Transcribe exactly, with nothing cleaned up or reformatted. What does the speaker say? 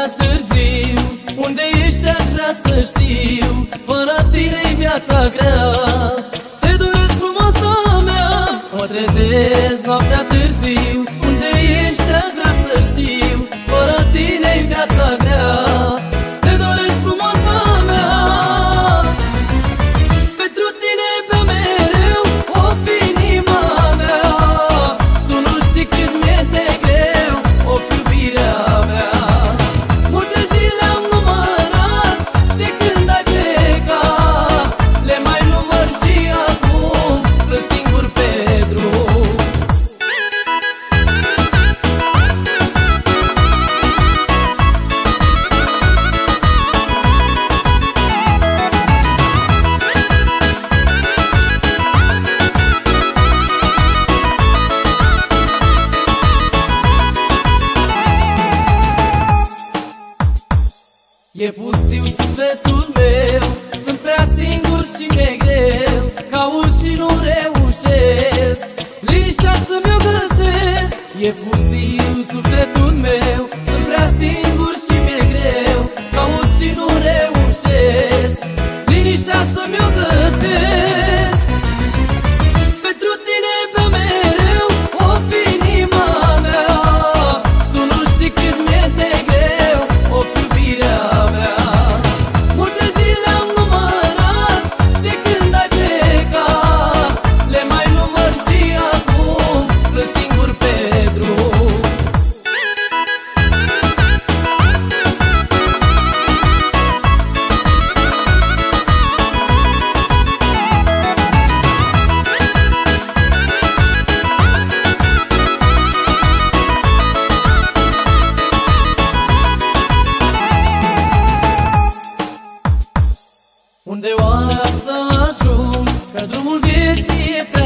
noaptea târziu, unde ești aș vrea să știu. Fără tine-i viața grea, te doresc frumoasa mea. Mă trezesc noaptea târziu, unde ești aș vrea să știu. Fără tine-i viața grea, te doresc frumoasa mea. Pentru tine beau mereu, o fi inima mea. Tu nu știi cât mi-e de greu, o fi iubirea mea. Multe zile am numărat de când ai plecat, le mai număr și acum plâng singur pe drum. E pustiu sufletul meu, sunt prea singur și mi-e greu. Caut și nu reușesc liniștea să-mi o găsesc. E pustiu sufletul meu, sunt prea singur și mi-e greu. Caut și nu reușesc liniștea să-mi o găsesc. Pentru tine beau mereu, o fi inima mea. Tu nu știi cât mi-e de greu, o fi iubirea mea. Multe zile am numărat de când ai plecat, le mai număr și acum plâng singur pe drum. Unde oare am să ajung, că drumul vieții e